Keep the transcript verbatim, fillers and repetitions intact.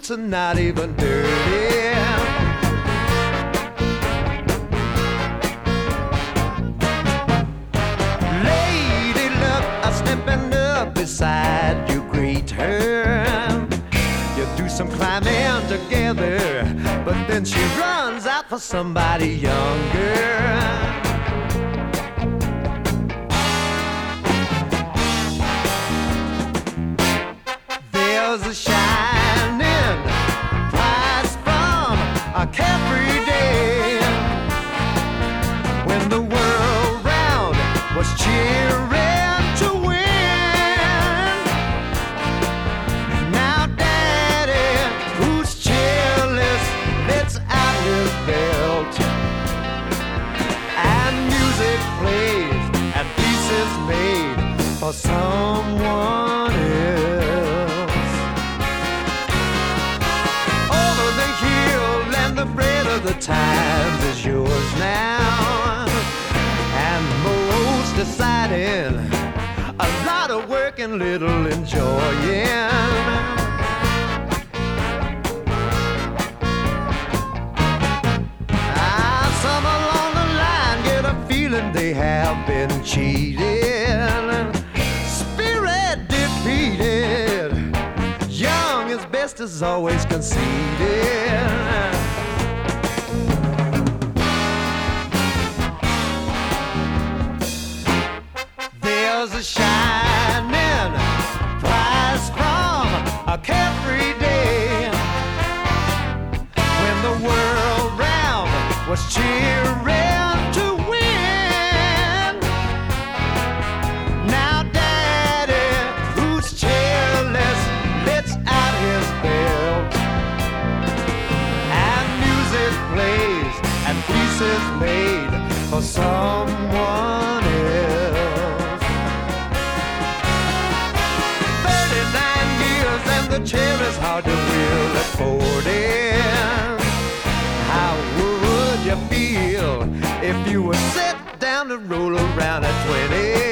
boots are not even dirty. Lady luck, I'm stepping up beside you, greet her. You do some climbing together, but then she runs out for somebody younger. There's a shining prize from a carefree day when the world round was cheering to win. Now Daddy, who's cheerless, lets out his belt, and music plays and peace is made for someone else. The bread of the times is yours now, and most deciding, a lot of work and little enjoying. Ah, some along the line get a feeling they have been cheated, spirit defeated, young as best is always conceded. There's a shining prize from a carefree day when the world round was cheering to win. Now Daddy, who's cheerless, lets out his belt, and music plays and peace is made for someone else. The chair is hard to wheel at forty. How would you feel if you were set down to roll around at twenty?